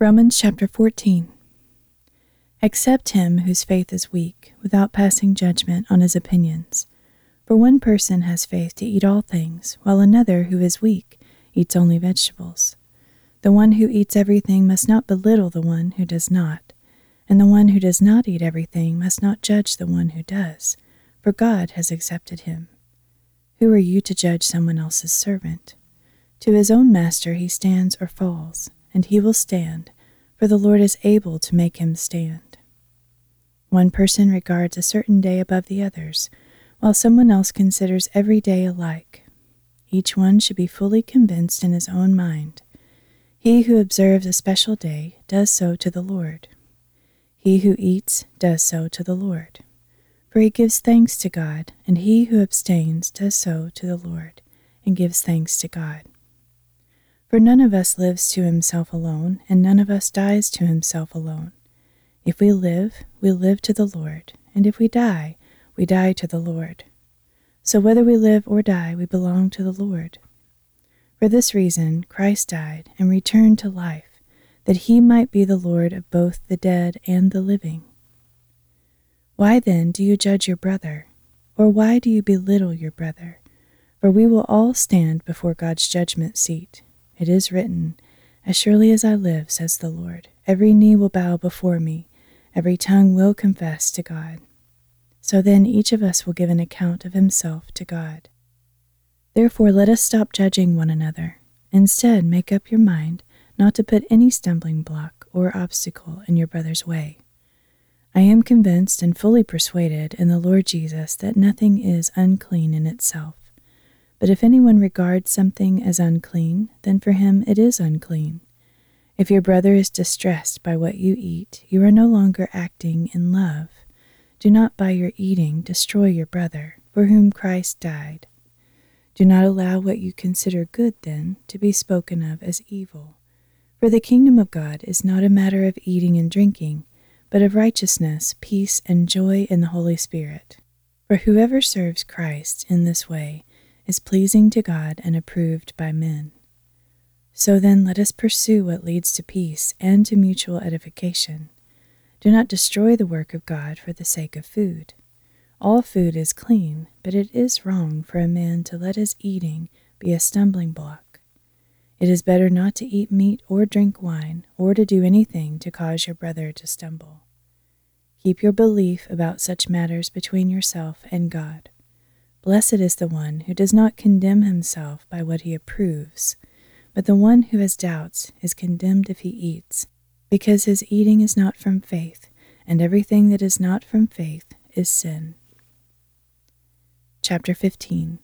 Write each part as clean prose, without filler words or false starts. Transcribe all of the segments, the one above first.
Romans chapter 14. Accept him whose faith is weak, without passing judgment on his opinions. For one person has faith to eat all things, while another, who is weak, eats only vegetables. The one who eats everything must not belittle the one who does not, and the one who does not eat everything must not judge the one who does, for God has accepted him. Who are you to judge someone else's servant? To his own master he stands or falls, and he will stand, for the Lord is able to make him stand. One person regards a certain day above the others, while someone else considers every day alike. Each one should be fully convinced in his own mind. He who observes a special day does so to the Lord. He who eats does so to the Lord. For he gives thanks to God, and he who abstains does so to the Lord, and gives thanks to God. For none of us lives to himself alone, and none of us dies to himself alone. If we live to the Lord, and if we die to the Lord. So whether we live or die, we belong to the Lord. For this reason Christ died and returned to life, that he might be the Lord of both the dead and the living. Why then do you judge your brother? Or why do you belittle your brother? For we will all stand before God's judgment seat. It is written, "As surely as I live, says the Lord, every knee will bow before me, every tongue will confess to God." So then each of us will give an account of himself to God. Therefore let us stop judging one another. Instead, make up your mind not to put any stumbling block or obstacle in your brother's way. I am convinced and fully persuaded in the Lord Jesus that nothing is unclean in itself. But if anyone regards something as unclean, then for him it is unclean. If your brother is distressed by what you eat, you are no longer acting in love. Do not by your eating destroy your brother, for whom Christ died. Do not allow what you consider good, then, to be spoken of as evil. For the kingdom of God is not a matter of eating and drinking, but of righteousness, peace, and joy in the Holy Spirit. For whoever serves Christ in this way is pleasing to God and approved by men. So then let us pursue what leads to peace and to mutual edification. Do not destroy the work of God for the sake of food. All food is clean, but it is wrong for a man to let his eating be a stumbling block. It is better not to eat meat or drink wine, or to do anything to cause your brother to stumble. Keep your belief about such matters between yourself and God. Blessed is the one who does not condemn himself by what he approves, but the one who has doubts is condemned if he eats, because his eating is not from faith, and everything that is not from faith is sin. Chapter 15.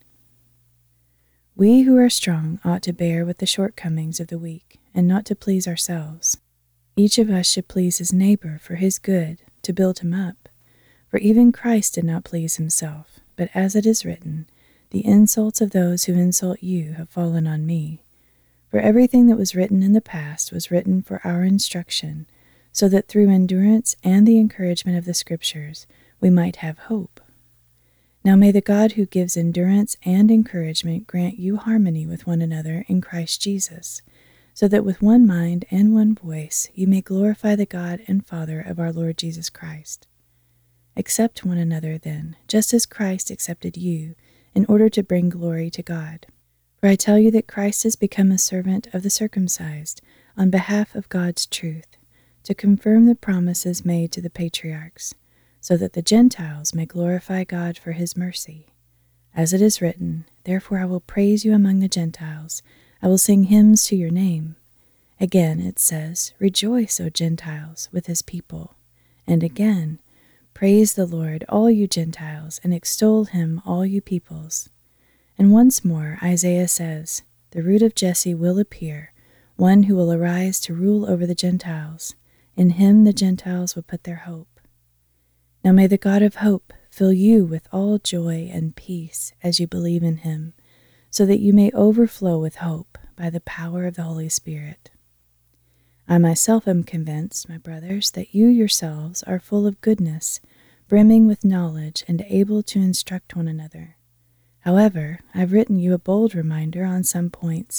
We who are strong ought to bear with the shortcomings of the weak, and not to please ourselves. Each of us should please his neighbor for his good, to build him up. For even Christ did not please himself, but as it is written, "The insults of those who insult you have fallen on me." For everything that was written in the past was written for our instruction, so that through endurance and the encouragement of the Scriptures we might have hope. Now may the God who gives endurance and encouragement grant you harmony with one another in Christ Jesus, so that with one mind and one voice you may glorify the God and Father of our Lord Jesus Christ. Accept one another then, just as Christ accepted you, in order to bring glory to God. For I tell you that Christ has become a servant of the circumcised on behalf of God's truth, to confirm the promises made to the patriarchs, so that the Gentiles may glorify God for his mercy. As it is written, "Therefore I will praise you among the Gentiles, I will sing hymns to your name." Again it says, "Rejoice, O Gentiles, with his people." And again, "Praise the Lord, all you Gentiles, and extol him, all you peoples." And once more Isaiah says, "The root of Jesse will appear, one who will arise to rule over the Gentiles. In him the Gentiles will put their hope." Now may the God of hope fill you with all joy and peace as you believe in him, so that you may overflow with hope by the power of the Holy Spirit. I myself am convinced, my brothers, that you yourselves are full of goodness, brimming with knowledge, and able to instruct one another. However, I've written you a bold reminder on some points,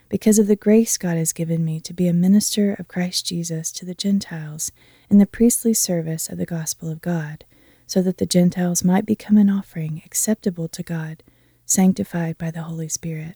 because of the grace God has given me to be a minister of Christ Jesus to the Gentiles in the priestly service of the gospel of God, so that the Gentiles might become an offering acceptable to God, sanctified by the Holy Spirit.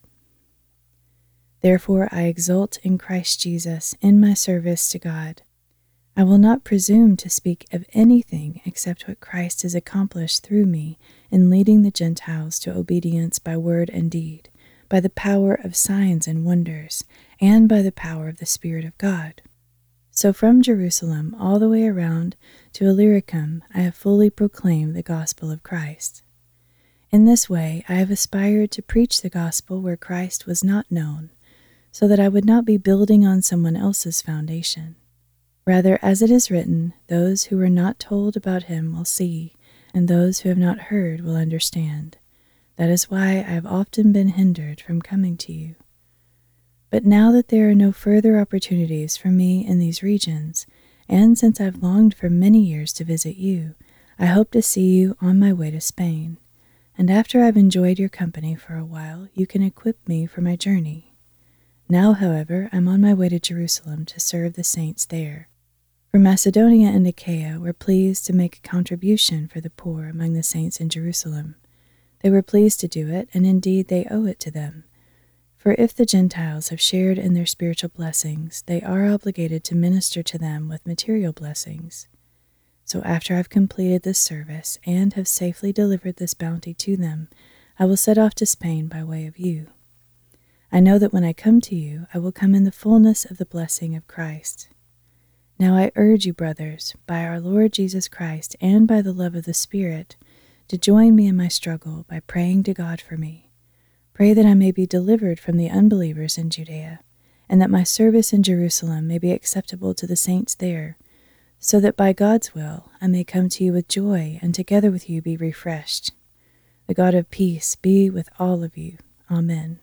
Therefore I exult in Christ Jesus in my service to God. I will not presume to speak of anything except what Christ has accomplished through me in leading the Gentiles to obedience by word and deed, by the power of signs and wonders, and by the power of the Spirit of God. So from Jerusalem all the way around to Illyricum I have fully proclaimed the gospel of Christ. In this way I have aspired to preach the gospel where Christ was not known, so that I would not be building on someone else's foundation. Rather, as it is written, those who were not told about him will see, and those who have not heard will understand. That is why I have often been hindered from coming to you. But now that there are no further opportunities for me in these regions, and since I've longed for many years to visit you, I hope to see you on my way to Spain. And after I've enjoyed your company for a while, you can equip me for my journey. Now, however, I'm on my way to Jerusalem to serve the saints there. For Macedonia and Achaia were pleased to make a contribution for the poor among the saints in Jerusalem. They were pleased to do it, and indeed they owe it to them. For if the Gentiles have shared in their spiritual blessings, they are obligated to minister to them with material blessings. So after I've completed this service and have safely delivered this bounty to them, I will set off to Spain by way of you. I know that when I come to you, I will come in the fullness of the blessing of Christ. Now I urge you, brothers, by our Lord Jesus Christ and by the love of the Spirit, to join me in my struggle by praying to God for me. Pray that I may be delivered from the unbelievers in Judea, and that my service in Jerusalem may be acceptable to the saints there, so that by God's will I may come to you with joy and together with you be refreshed. The God of peace be with all of you. Amen.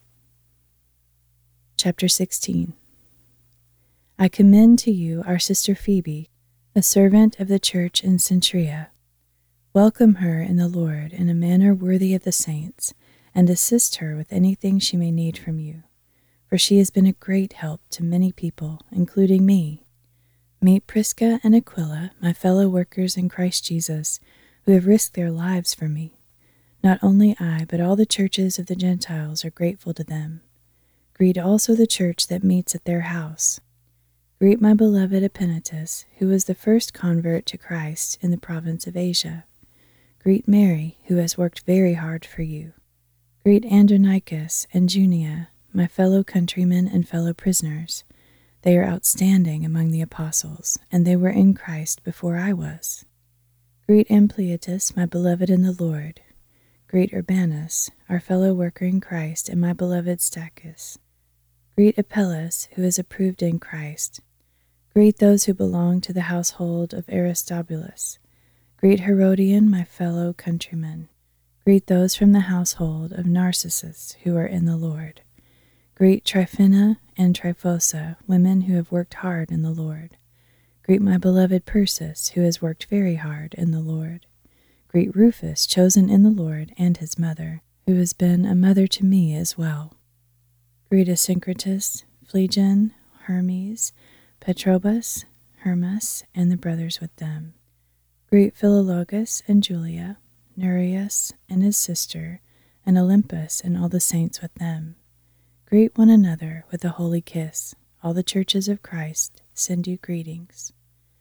Chapter 16. I commend to you our sister Phoebe, a servant of the church in Cenchrea. Welcome her in the Lord in a manner worthy of the saints, and assist her with anything she may need from you, for she has been a great help to many people, including me. Meet Prisca and Aquila, my fellow workers in Christ Jesus, who have risked their lives for me. Not only I, but all the churches of the Gentiles are grateful to them. Greet also the church that meets at their house. Greet my beloved Epaenetus, who was the first convert to Christ in the province of Asia. Greet Mary, who has worked very hard for you. Greet Andronicus and Junia, my fellow countrymen and fellow prisoners. They are outstanding among the apostles, and they were in Christ before I was. Greet Ampliatus, my beloved in the Lord. Greet Urbanus, our fellow worker in Christ, and my beloved Stachys. Greet Apelles, who is approved in Christ. Greet those who belong to the household of Aristobulus. Greet Herodion, my fellow countryman. Greet those from the household of Narcissus, who are in the Lord. Greet Tryphena and Tryphosa, women who have worked hard in the Lord. Greet my beloved Persis, who has worked very hard in the Lord. Greet Rufus, chosen in the Lord, and his mother, who has been a mother to me as well. Greet Asyncritus, Phlegon, Hermes, Patrobas, Hermas, and the brothers with them. Greet Philologus and Julia, Nereus and his sister, and Olympus and all the saints with them. Greet one another with a holy kiss. All the churches of Christ send you greetings.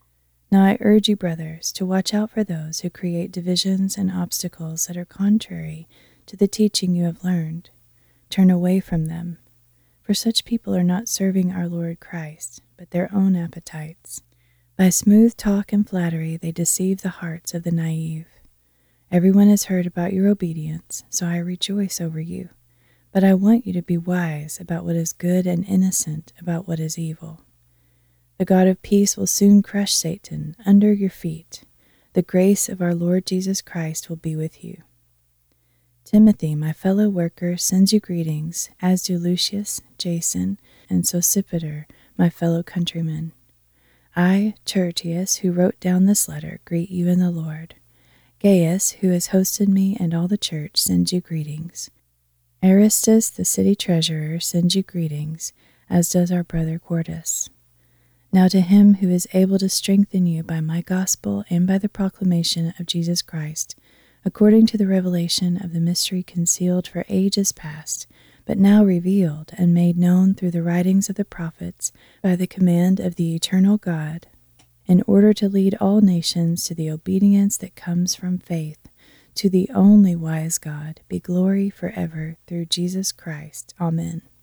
Now I urge you, brothers, to watch out for those who create divisions and obstacles that are contrary to the teaching you have learned. Turn away from them, for such people are not serving our Lord Christ, but their own appetites. By smooth talk and flattery they deceive the hearts of the naive. Everyone has heard about your obedience, so I rejoice over you. But I want you to be wise about what is good and innocent about what is evil. The God of peace will soon crush Satan under your feet. The grace of our Lord Jesus Christ will be with you. Timothy, my fellow worker, sends you greetings, as do Lucius, Jason, and Sosipater, my fellow countrymen. I, Tertius, who wrote down this letter, greet you in the Lord. Gaius, who has hosted me and all the church, sends you greetings. Aristus, the city treasurer, sends you greetings, as does our brother Quartus. Now to him who is able to strengthen you by my gospel and by the proclamation of Jesus Christ, according to the revelation of the mystery concealed for ages past, but now revealed and made known through the writings of the prophets by the command of the eternal God, in order to lead all nations to the obedience that comes from faith, to the only wise God, be glory forever through Jesus Christ. Amen.